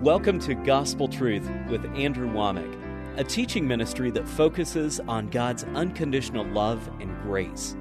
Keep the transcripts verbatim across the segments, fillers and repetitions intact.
Welcome to Gospel Truth with Andrew Womack, a teaching ministry that focuses on God's unconditional love and grace.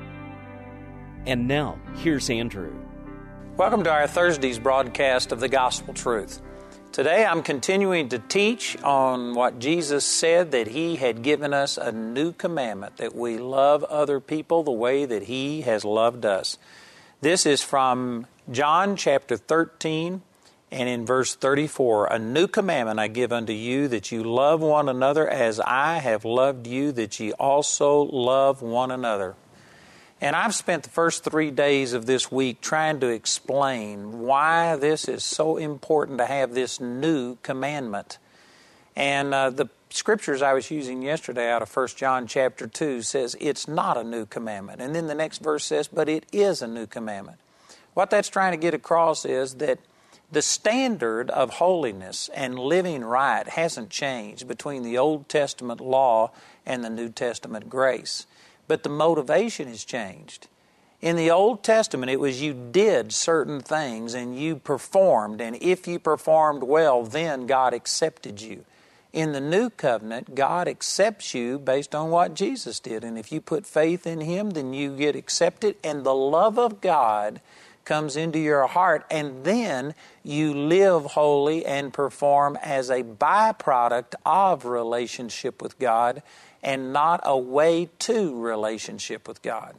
And now, here's Andrew. Welcome to our Thursday's broadcast of the Gospel Truth. Today I'm continuing to teach on what Jesus said, that He had given us a new commandment, that we love other people the way that He has loved us. This is from John chapter thirteen, and in verse thirty-four, "A new commandment I give unto you, that you love one another as I have loved you, that ye also love one another." And I've spent the first three days of this week trying to explain why this is so important to have this new commandment. And uh, the scriptures I was using yesterday out of First John chapter two says it's not a new commandment. And then the next verse says, but it is a new commandment. What that's trying to get across is that the standard of holiness and living right hasn't changed between the Old Testament law and the New Testament grace. But the motivation has changed. In the Old Testament, it was you did certain things and you performed, and if you performed well, then God accepted you. In the New Covenant, God accepts you based on what Jesus did, and if you put faith in Him, then you get accepted, and the love of God comes into your heart, and then you live holy and perform as a byproduct of relationship with God and not a way to relationship with God.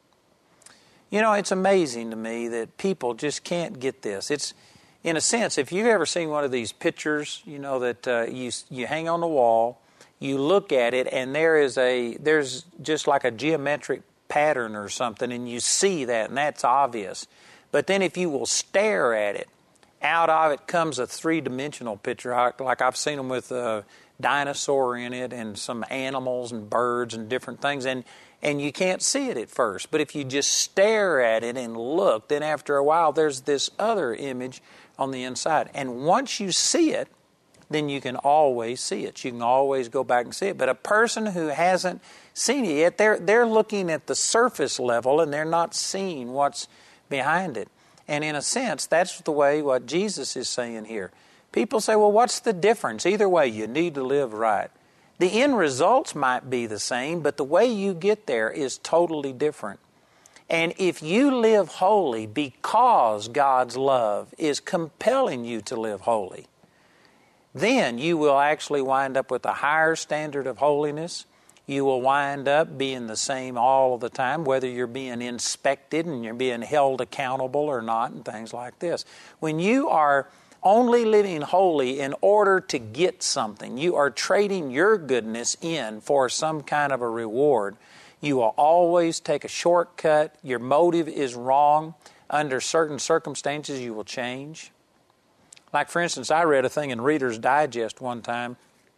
You know, it's amazing to me that people just can't get this. It's, in a sense, if you've ever seen one of these pictures, you know, that uh, you you hang on the wall, you look at it, and there is a there's just like a geometric pattern or something, and you see that, and that's obvious. But then if you will stare at it, out of it comes a three-dimensional picture, like I've seen them with a dinosaur in it and some animals and birds and different things, and, and you can't see it at first. But if you just stare at it and look, then after a while there's this other image on the inside. And once you see it, then you can always see it. You can always go back and see it. But a person who hasn't seen it yet, they're, they're looking at the surface level and they're not seeing what's behind it. And in a sense, that's the way what Jesus is saying here. People say, well, what's the difference? Either way, you need to live right. The end results might be the same, but the way you get there is totally different. And if you live holy because God's love is compelling you to live holy, then you will actually wind up with a higher standard of holiness. You will wind up being the same all of the time, whether you're being inspected and you're being held accountable or not, and things like this. When you are only living holy in order to get something, you are trading your goodness in for some kind of a reward, you will always take a shortcut. Your motive is wrong. Under certain circumstances, you will change. Like, for instance, I read a thing in Reader's Digest one time,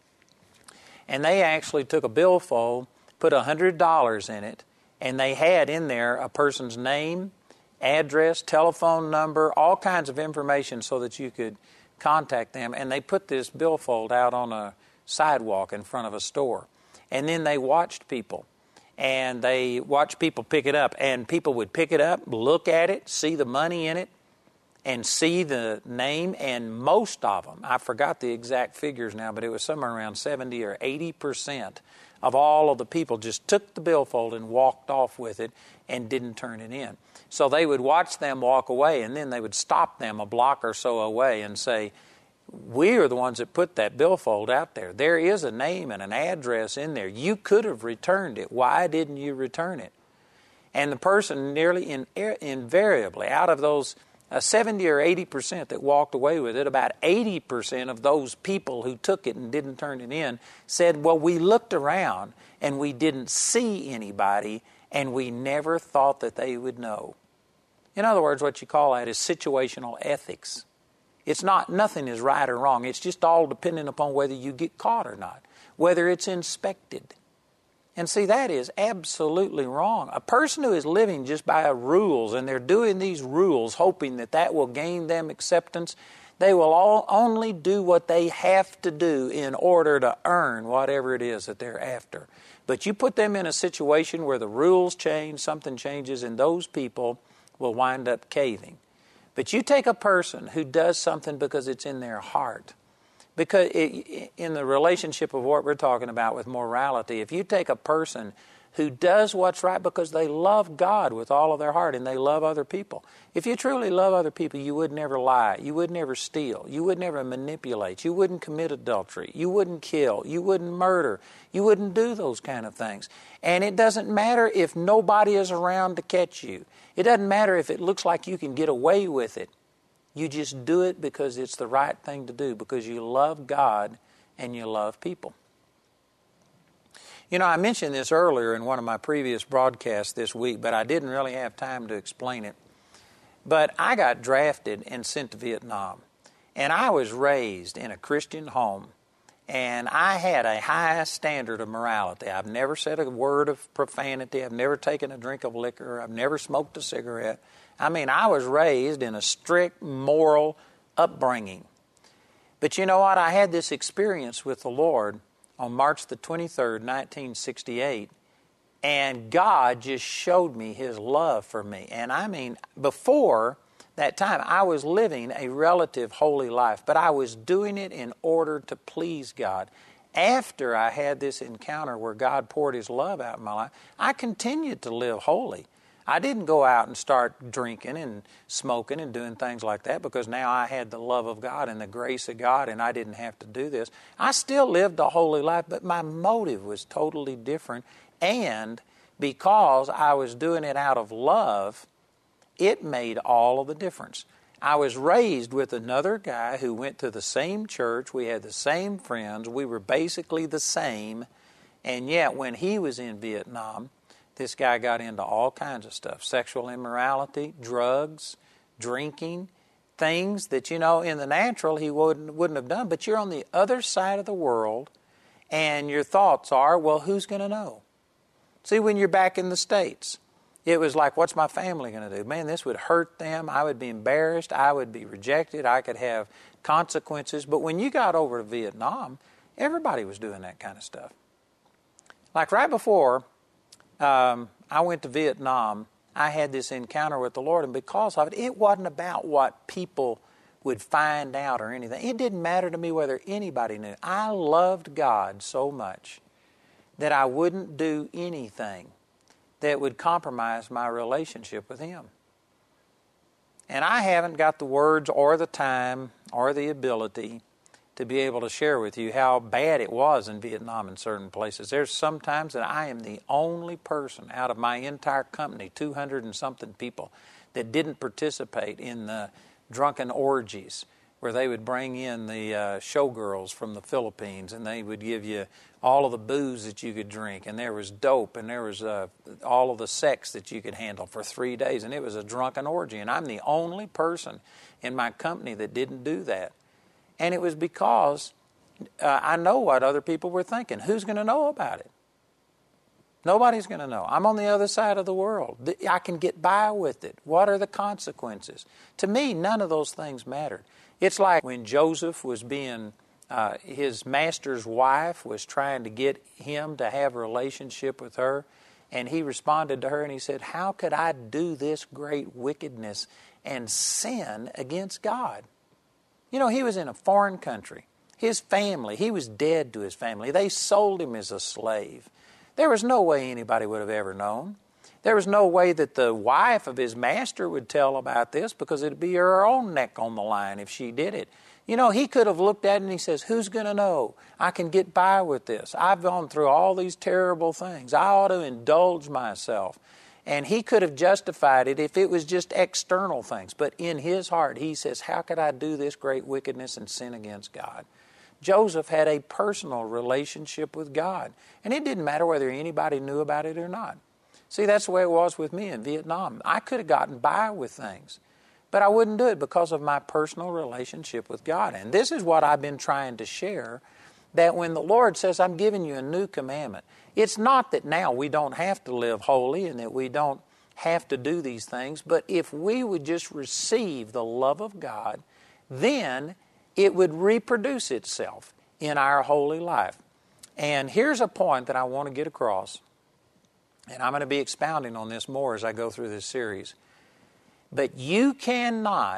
and they actually took a billfold, put one hundred dollars in it, and they had in there a person's name, address, telephone number, all kinds of information so that you could contact them. And they put this billfold out on a sidewalk in front of a store. And then they watched people. And they watched people pick it up. And people would pick it up, look at it, see the money in it, and see the name, and most of them, I forgot the exact figures now, but it was somewhere around seventy or eighty percent of all of the people just took the billfold and walked off with it and didn't turn it in. So they would watch them walk away, and then they would stop them a block or so away and say, we are the ones that put that billfold out there. There is a name and an address in there. You could have returned it. Why didn't you return it? And the person nearly in, invariably, out of those Uh, seventy or eighty percent that walked away with it, about eighty percent of those people who took it and didn't turn it in said, well, we looked around and we didn't see anybody and we never thought that they would know. In other words, what you call that is situational ethics. It's not, nothing is right or wrong. It's just all dependent upon whether you get caught or not, whether it's inspected. And see, that is absolutely wrong. A person who is living just by rules, and they're doing these rules hoping that that will gain them acceptance, they will all only do what they have to do in order to earn whatever it is that they're after. But you put them in a situation where the rules change, something changes, and those people will wind up caving. But you take a person who does something because it's in their heart. Because it, in the relationship of what we're talking about with morality, if you take a person who does what's right because they love God with all of their heart and they love other people. If you truly love other people, you would never lie. You would never steal. You would never manipulate. You wouldn't commit adultery. You wouldn't kill. You wouldn't murder. You wouldn't do those kind of things. And it doesn't matter if nobody is around to catch you. It doesn't matter if it looks like you can get away with it. You just do it because it's the right thing to do, because you love God and you love people. You know, I mentioned this earlier in one of my previous broadcasts this week, but I didn't really have time to explain it. But I got drafted and sent to Vietnam. And I was raised in a Christian home. And I had a high standard of morality. I've never said a word of profanity. I've never taken a drink of liquor. I've never smoked a cigarette. I mean, I was raised in a strict moral upbringing. But you know what? I had this experience with the Lord on March the twenty-third, nineteen sixty-eight, and God just showed me His love for me. And I mean, before that time, I was living a relative holy life, but I was doing it in order to please God. After I had this encounter where God poured His love out in my life, I continued to live holy. I didn't go out and start drinking and smoking and doing things like that because now I had the love of God and the grace of God and I didn't have to do this. I still lived a holy life, but my motive was totally different. And because I was doing it out of love, it made all of the difference. I was raised with another guy who went to the same church. We had the same friends. We were basically the same. And yet when he was in Vietnam, this guy got into all kinds of stuff. Sexual immorality, drugs, drinking, things that, you know, in the natural he wouldn't, wouldn't have done. But you're on the other side of the world, and your thoughts are, well, who's going to know? See, when you're back in the States, it was like, what's my family going to do? Man, this would hurt them. I would be embarrassed. I would be rejected. I could have consequences. But when you got over to Vietnam, everybody was doing that kind of stuff. Like right before Um, I went to Vietnam, I had this encounter with the Lord, and because of it, it wasn't about what people would find out or anything. It didn't matter to me whether anybody knew. I loved God so much that I wouldn't do anything that would compromise my relationship with Him. And I haven't got the words or the time or the ability to be able to share with you how bad it was in Vietnam in certain places. There's some times that I am the only person out of my entire company, two hundred and something people, that didn't participate in the drunken orgies where they would bring in the uh, showgirls from the Philippines and they would give you all of the booze that you could drink, and there was dope, and there was uh, all of the sex that you could handle for three days, and it was a drunken orgy. And I'm the only person in my company that didn't do that. And it was because uh, I know what other people were thinking. Who's going to know about it? Nobody's going to know. I'm on the other side of the world. I can get by with it. What are the consequences? To me, none of those things mattered. It's like when Joseph was being, uh, his master's wife was trying to get him to have a relationship with her, and he responded to her and he said, how could I do this great wickedness and sin against God? You know, he was in a foreign country. His family, he was dead to his family. They sold him as a slave. There was no way anybody would have ever known. There was no way that the wife of his master would tell about this because it would be her own neck on the line if she did it. You know, he could have looked at it and he says, who's going to know? I can get by with this. I've gone through all these terrible things. I ought to indulge myself. And he could have justified it if it was just external things. But in his heart, he says, how could I do this great wickedness and sin against God? Joseph had a personal relationship with God. And it didn't matter whether anybody knew about it or not. See, that's the way it was with me in Vietnam. I could have gotten by with things, but I wouldn't do it because of my personal relationship with God. And this is what I've been trying to share, that when the Lord says, I'm giving you a new commandment, it's not that now we don't have to live holy and that we don't have to do these things, but if we would just receive the love of God, then it would reproduce itself in our holy life. And here's a point that I want to get across, and I'm going to be expounding on this more as I go through this series. But you cannot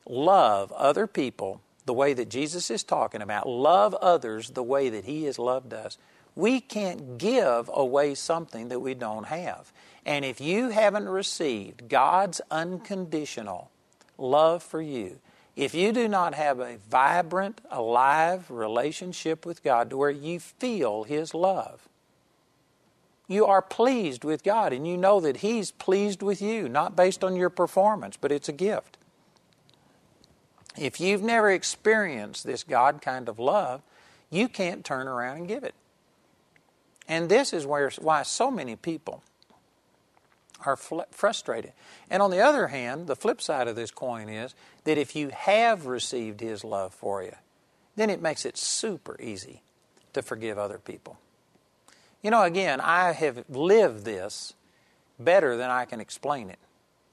love other people the way that Jesus is talking about, love others the way that He has loved us, we can't give away something that we don't have. And if you haven't received God's unconditional love for you, if you do not have a vibrant, alive relationship with God to where you feel His love, you are pleased with God and you know that He's pleased with you, not based on your performance, but it's a gift. If you've never experienced this God kind of love, you can't turn around and give it. And this is where, why so many people are fl- frustrated. And on the other hand, the flip side of this coin is that if you have received His love for you, then it makes it super easy to forgive other people. You know, again, I have lived this better than I can explain it.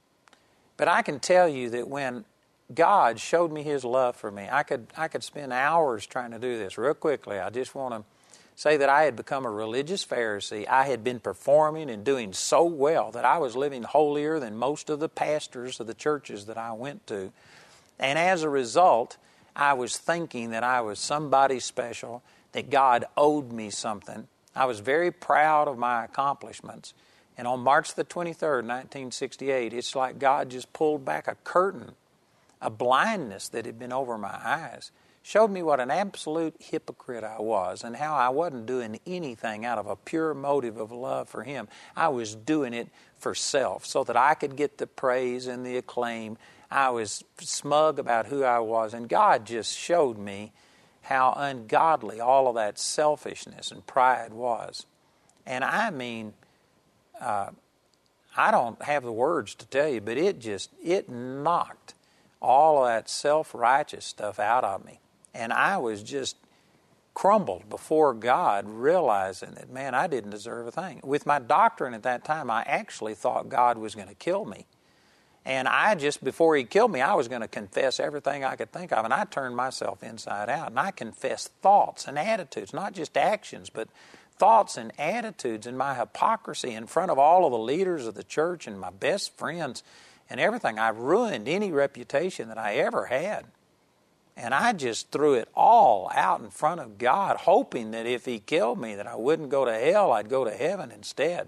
But I can tell you that when God showed me His love for me, I could I could spend hours trying to do this. Real quickly, I just want to say that I had become a religious Pharisee. I had been performing and doing so well that I was living holier than most of the pastors of the churches that I went to. And as a result, I was thinking that I was somebody special, that God owed me something. I was very proud of my accomplishments. And on March the twenty-third, nineteen sixty-eight, it's like God just pulled back a curtain, a blindness that had been over my eyes, showed me what an absolute hypocrite I was and how I wasn't doing anything out of a pure motive of love for Him. I was doing it for self so that I could get the praise and the acclaim. I was smug about who I was, and God just showed me how ungodly all of that selfishness and pride was. And I mean, uh, I don't have the words to tell you, but it just, it knocked all of that self-righteous stuff out of me. And I was just crumbled before God, realizing that, man, I didn't deserve a thing. With my doctrine at that time, I actually thought God was going to kill me. And I just, before He killed me, I was going to confess everything I could think of. And I turned myself inside out. And I confessed thoughts and attitudes, not just actions, but thoughts and attitudes and my hypocrisy in front of all of the leaders of the church and my best friends and everything. I ruined any reputation that I ever had. And I just threw it all out in front of God, hoping that if He killed me, that I wouldn't go to hell, I'd go to heaven instead.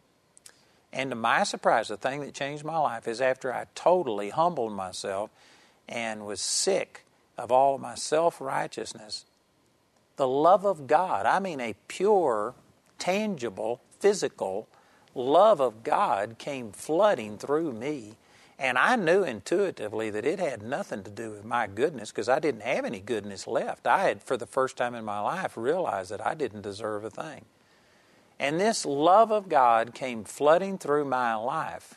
And to my surprise, the thing that changed my life is after I totally humbled myself and was sick of all of my self-righteousness, the love of God, I mean a pure, tangible, physical love of God came flooding through me. And I knew intuitively that it had nothing to do with my goodness because I didn't have any goodness left. I had, for the first time in my life, realized that I didn't deserve a thing. And this love of God came flooding through my life.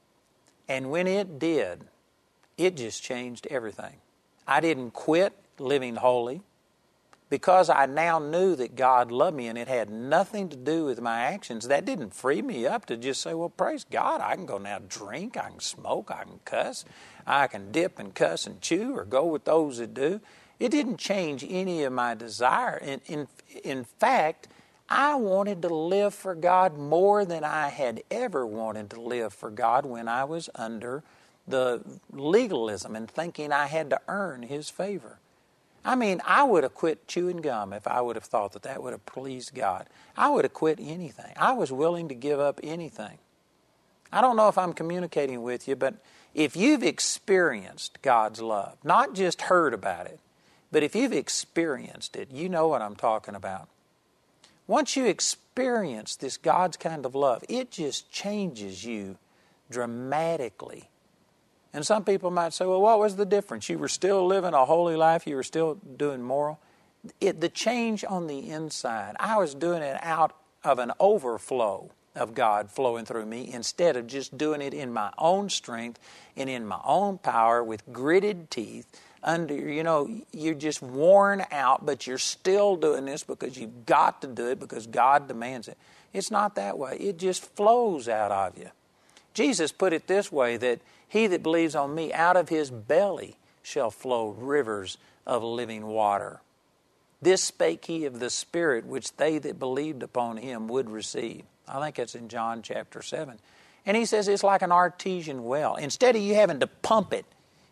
And when it did, it just changed everything. I didn't quit living holy because I now knew that God loved me and it had nothing to do with my actions. That didn't free me up to just say, well, praise God, I can go now drink, I can smoke, I can cuss, I can dip and cuss and chew or go with those that do. It didn't change any of my desire. In, in, in fact, I wanted to live for God more than I had ever wanted to live for God when I was under the legalism and thinking I had to earn His favor. I mean, I would have quit chewing gum if I would have thought that that would have pleased God. I would have quit anything. I was willing to give up anything. I don't know if I'm communicating with you, but if you've experienced God's love, not just heard about it, but if you've experienced it, you know what I'm talking about. Once you experience this God's kind of love, it just changes you dramatically. And some people might say, well, what was the difference? You were still living a holy life, you were still doing moral. It, the change on the inside, I was doing it out of an overflow of God flowing through me instead of just doing it in my own strength and in my own power with gritted teeth. Under, you know, you're just worn out, but you're still doing this because you've got to do it because God demands it. It's not that way. It just flows out of you. Jesus put it this way, that he that believes on me, out of his belly shall flow rivers of living water. This spake he of the Spirit, which they that believed upon him would receive. I think it's in John chapter seven. And he says it's like an artesian well. Instead of you having to pump it,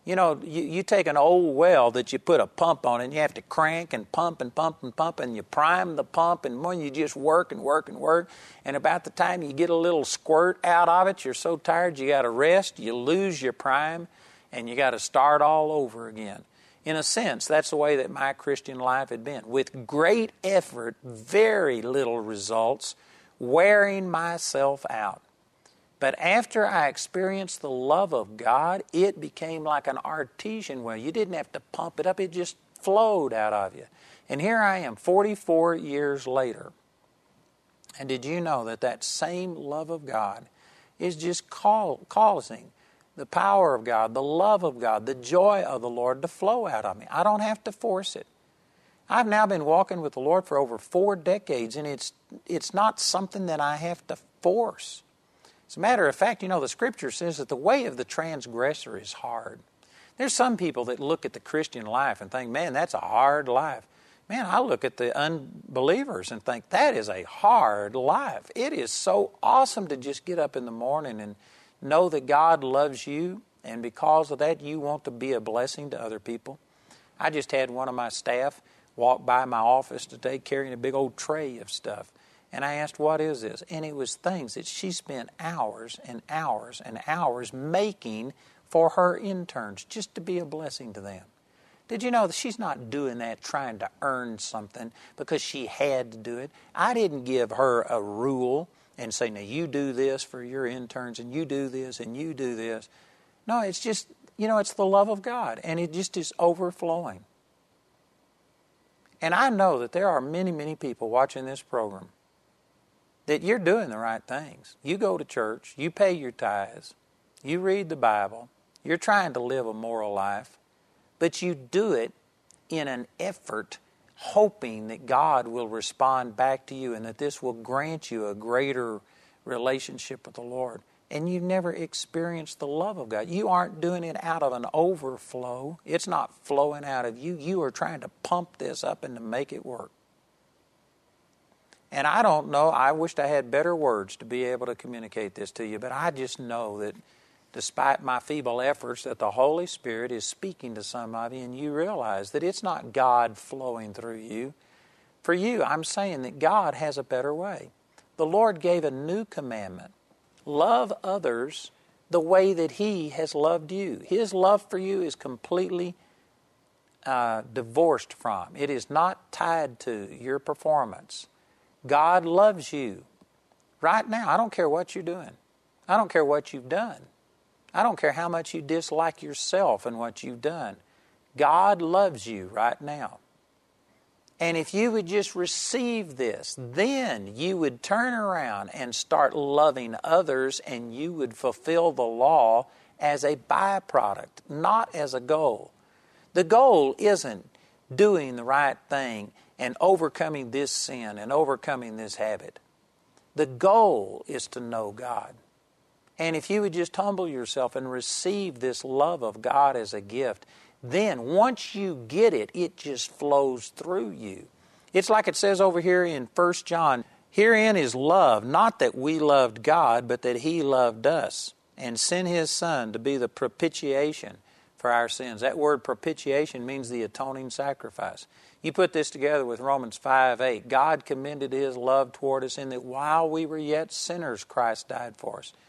You know, you, you take an old well that you put a pump on and you have to crank and pump and pump and pump and you prime the pump and when you just work and work and work and about the time you get a little squirt out of it, you're so tired you got to rest, you lose your prime and you got to start all over again. In a sense, that's the way that my Christian life had been. With great effort, very little results, wearing myself out. But after I experienced the love of God, it became like an artesian well. You didn't have to pump it up. It just flowed out of you. And here I am, forty-four years later. And did you know that that same love of God is just call, causing the power of God, the love of God, the joy of the Lord to flow out of me? I don't have to force it. I've now been walking with the Lord for over four decades, and it's it's not something that I have to force. As a matter of fact, you know, the Scripture says that the way of the transgressor is hard. There's some people that look at the Christian life and think, man, that's a hard life. Man, I look at the unbelievers and think, that is a hard life. It is so awesome to just get up in the morning and know that God loves you, and because of that, you want to be a blessing to other people. I just had one of my staff walk by my office today carrying a big old tray of stuff. And I asked, what is this? And it was things that she spent hours and hours and hours making for her interns just to be a blessing to them. Did you know that she's not doing that trying to earn something because she had to do it? I didn't give her a rule and say, now you do this for your interns and you do this and you do this. No, it's just, you know, it's the love of God and it just is overflowing. And I know that there are many, many people watching this program that you're doing the right things. You go to church, you pay your tithes, you read the Bible, you're trying to live a moral life, but you do it in an effort hoping that God will respond back to you and that this will grant you a greater relationship with the Lord. And you've never experienced the love of God. You aren't doing it out of an overflow. It's not flowing out of you. You are trying to pump this up and to make it work. And I don't know, I wished I had better words to be able to communicate this to you, but I just know that despite my feeble efforts, that the Holy Spirit is speaking to somebody and you realize that it's not God flowing through you. For you, I'm saying that God has a better way. The Lord gave a new commandment. Love others the way that He has loved you. His love for you is completely uh, divorced from. It is not tied to your performance. God loves you right now. I don't care what you're doing. I don't care what you've done. I don't care how much you dislike yourself and what you've done. God loves you right now. And if you would just receive this, then you would turn around and start loving others and you would fulfill the law as a byproduct, not as a goal. The goal isn't doing the right thing and overcoming this sin and overcoming this habit. The goal is to know God. And if you would just humble yourself and receive this love of God as a gift, then once you get it, it just flows through you. It's like it says over here in First John, herein is love, not that we loved God, but that He loved us and sent His Son to be the propitiation for our sins. That word propitiation means the atoning sacrifice. You put this together with Romans five eight. God commended His love toward us in that while we were yet sinners, Christ died for us.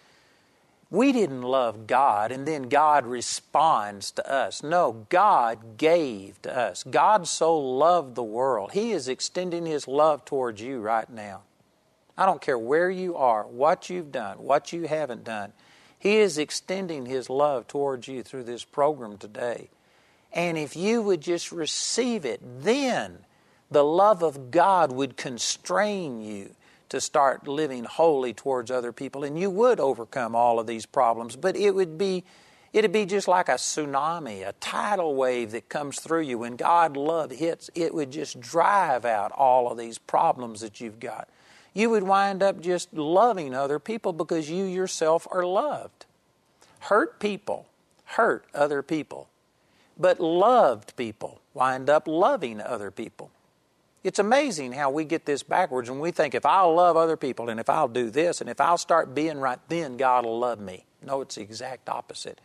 We didn't love God and then God responds to us. No, God gave to us. God so loved the world. He is extending His love towards you right now. I don't care where you are, what you've done, what you haven't done. He is extending His love towards you through this program today. And if you would just receive it, then the love of God would constrain you to start living holy towards other people, and you would overcome all of these problems. But it would be, it'd be just like a tsunami, a tidal wave that comes through you. When God's love hits, it would just drive out all of these problems that you've got. You would wind up just loving other people because you yourself are loved. Hurt people hurt other people, but loved people wind up loving other people. It's amazing how we get this backwards when we think if I'll love other people and if I'll do this and if I'll start being right, then God will love me. No, it's the exact opposite.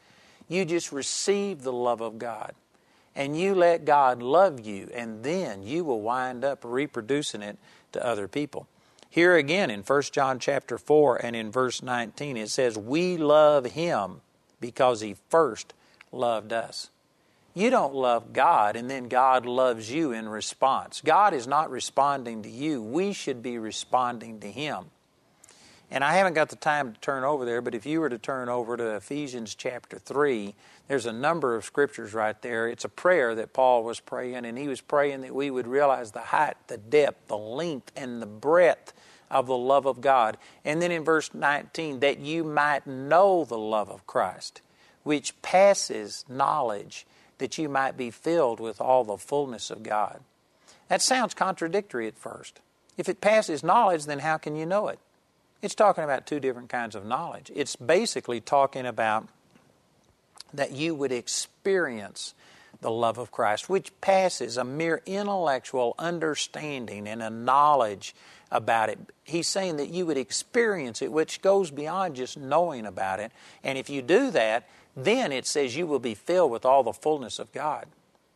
You just receive the love of God. And you let God love you, and then you will wind up reproducing it to other people. Here again in First John chapter four and in verse nineteen, it says, we love Him because He first loved us. You don't love God and then God loves you in response. God is not responding to you. We should be responding to Him. And I haven't got the time to turn over there, but if you were to turn over to Ephesians chapter three, there's a number of scriptures right there. It's a prayer that Paul was praying, and he was praying that we would realize the height, the depth, the length, and the breadth of the love of God. And then in verse nineteen, that you might know the love of Christ, which passes knowledge, that you might be filled with all the fullness of God. That sounds contradictory at first. If it passes knowledge, then how can you know it? It's talking about two different kinds of knowledge. It's basically talking about that you would experience the love of Christ, which passes a mere intellectual understanding and a knowledge about it. He's saying that you would experience it, which goes beyond just knowing about it. And if you do that, then it says you will be filled with all the fullness of God.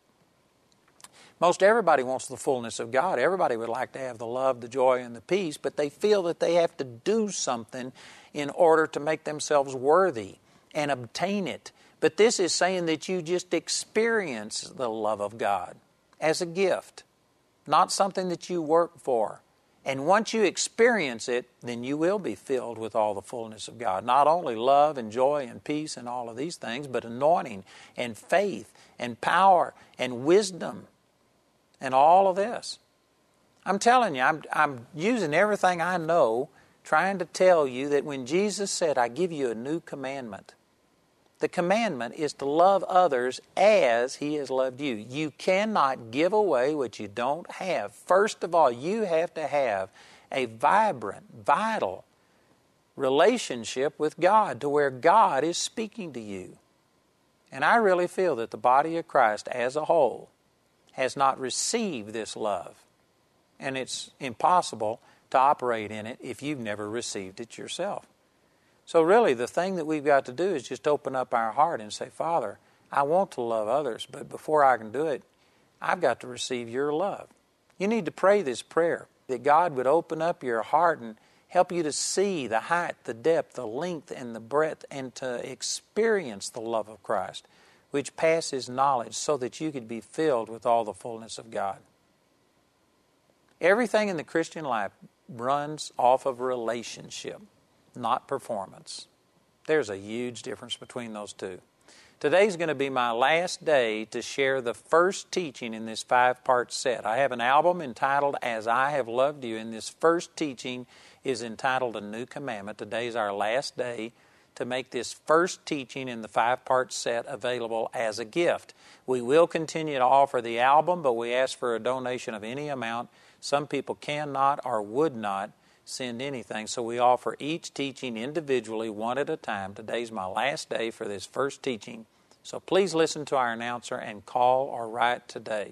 Most everybody wants the fullness of God. Everybody would like to have the love, the joy, and the peace, but they feel that they have to do something in order to make themselves worthy and obtain it. But this is saying that you just experience the love of God as a gift, not something that you work for. And once you experience it, then you will be filled with all the fullness of God. Not only love and joy and peace and all of these things, but anointing and faith and power and wisdom and all of this. I'm telling you, I'm, I'm using everything I know trying to tell you that when Jesus said, I give you a new commandment, the commandment is to love others as He has loved you. You cannot give away what you don't have. First of all, you have to have a vibrant, vital relationship with God to where God is speaking to you. And I really feel that the body of Christ as a whole has not received this love. And it's impossible to operate in it if you've never received it yourself. So really, the thing that we've got to do is just open up our heart and say, Father, I want to love others, but before I can do it, I've got to receive your love. You need to pray this prayer, that God would open up your heart and help you to see the height, the depth, the length, and the breadth, and to experience the love of Christ, which passes knowledge, so that you could be filled with all the fullness of God. Everything in the Christian life runs off of relationship, not performance. There's a huge difference between those two. Today's going to be my last day to share the first teaching in this five-part set. I have an album entitled As I Have Loved You, and this first teaching is entitled A New Commandment. Today's our last day to make this first teaching in the five-part set available as a gift. We will continue to offer the album, but we ask for a donation of any amount. Some people cannot or would not send anything, so we offer each teaching individually, one at a time. Today's my last day for this first teaching, so please listen to our announcer and call or write today.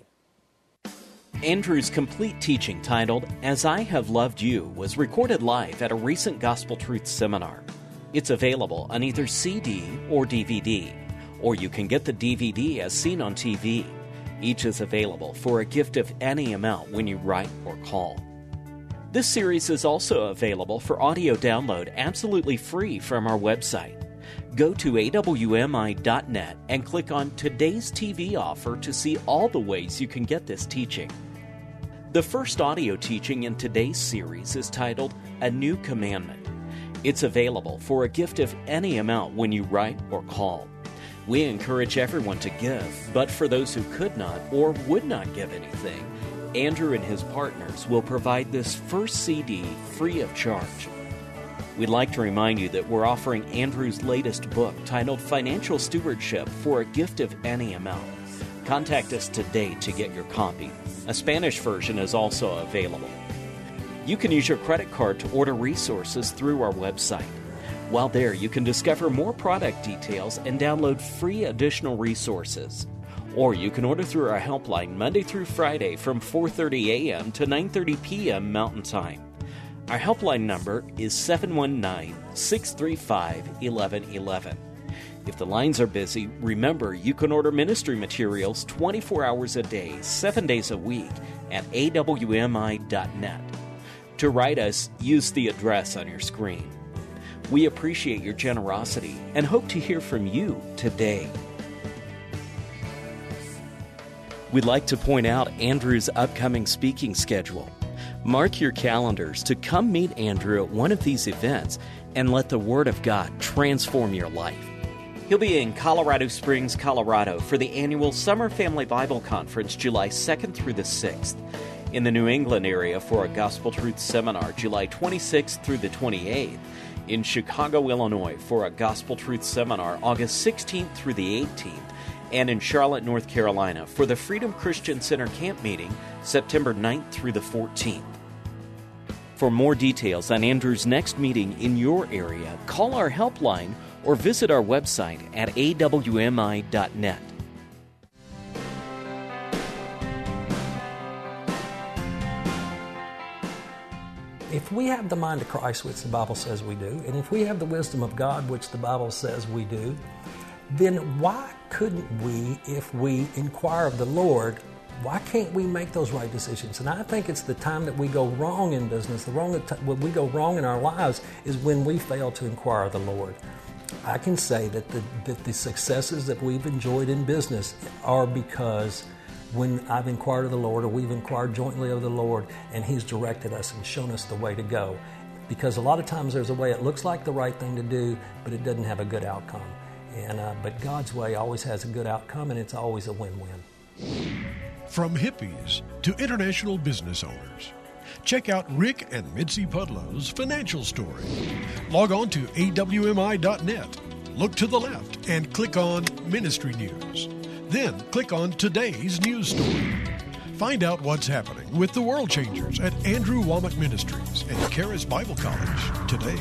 Andrew's complete teaching titled As I Have Loved You was recorded live at a recent Gospel Truth seminar. It's available on either C D or D V D, or you can get the D V D as seen on T V. Each is available for a gift of any amount when you write or call. This series is also available for audio download absolutely free from our website. Go to A W M I dot net and click on Today's T V Offer to see all the ways you can get this teaching. The first audio teaching in today's series is titled A New Commandment. It's available for a gift of any amount when you write or call. We encourage everyone to give, but for those who could not or would not give anything, Andrew and his partners will provide this first C D free of charge. We'd like to remind you that we're offering Andrew's latest book titled Financial Stewardship for a gift of any amount. Contact us today to get your copy. A Spanish version is also available. You can use your credit card to order resources through our website. While there, you can discover more product details and download free additional resources. Or you can order through our helpline Monday through Friday from four thirty a.m. to nine thirty p.m. Mountain Time. Our helpline number is seven one nine, six three five, one one one one. If the lines are busy, remember you can order ministry materials twenty-four hours a day, seven days a week at A W M I dot net. To write us, use the address on your screen. We appreciate your generosity and hope to hear from you today. We'd like to point out Andrew's upcoming speaking schedule. Mark your calendars to come meet Andrew at one of these events and let the Word of God transform your life. He'll be in Colorado Springs, Colorado for the annual Summer Family Bible Conference July second through the sixth. In the New England area for a Gospel Truth Seminar July twenty-sixth through the twenty-eighth. In Chicago, Illinois for a Gospel Truth Seminar August sixteenth through the eighteenth. And in Charlotte, North Carolina for the Freedom Christian Center Camp Meeting September ninth through the fourteenth. For more details on Andrew's next meeting in your area, call our helpline or visit our website at A W M I dot net. If we have the mind of Christ, which the Bible says we do, and if we have the wisdom of God, which the Bible says we do, then why couldn't we, if we inquire of the Lord, why can't we make those right decisions? And I think it's the time that we go wrong in business, the wrong when we go wrong in our lives is when we fail to inquire of the Lord. I can say that the, that the successes that we've enjoyed in business are because when I've inquired of the Lord, or we've inquired jointly of the Lord, and He's directed us and shown us the way to go. Because a lot of times there's a way it looks like the right thing to do, but it doesn't have a good outcome. And uh, but God's way always has a good outcome, and it's always a win-win. From hippies to international business owners, check out Rick and Mitzi Pudlow's financial story. Log on to A W M I dot net, look to the left, and click on Ministry News. Then click on Today's News Story. Find out what's happening with the World Changers at Andrew Wommack Ministries and Charis Bible College today.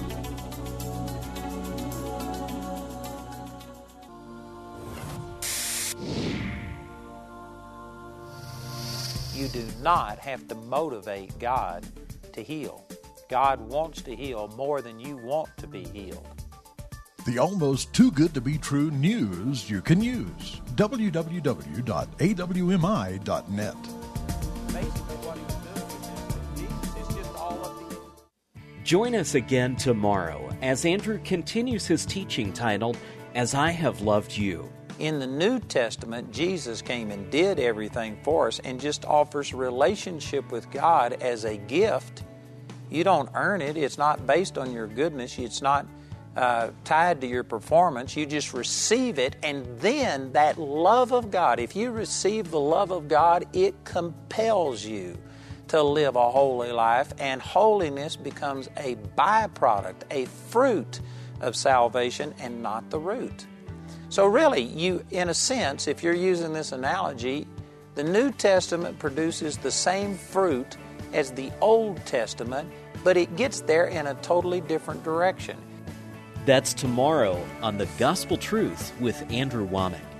You do not have to motivate God to heal. God wants to heal more than you want to be healed. The almost too good to be true news you can use. w w w dot A W M I dot net. Basically what he was doing with Jesus, it's just all up to you. Join us again tomorrow as Andrew continues his teaching titled, As I Have Loved You. In the New Testament, Jesus came and did everything for us and just offers relationship with God as a gift. You don't earn it. It's not based on your goodness. It's not uh, tied to your performance. You just receive it, and then that love of God, if you receive the love of God, it compels you to live a holy life, and holiness becomes a byproduct, a fruit of salvation and not the root. So really, you, in a sense, if you're using this analogy, the New Testament produces the same fruit as the Old Testament, but it gets there in a totally different direction. That's tomorrow on The Gospel Truth with Andrew Wommack.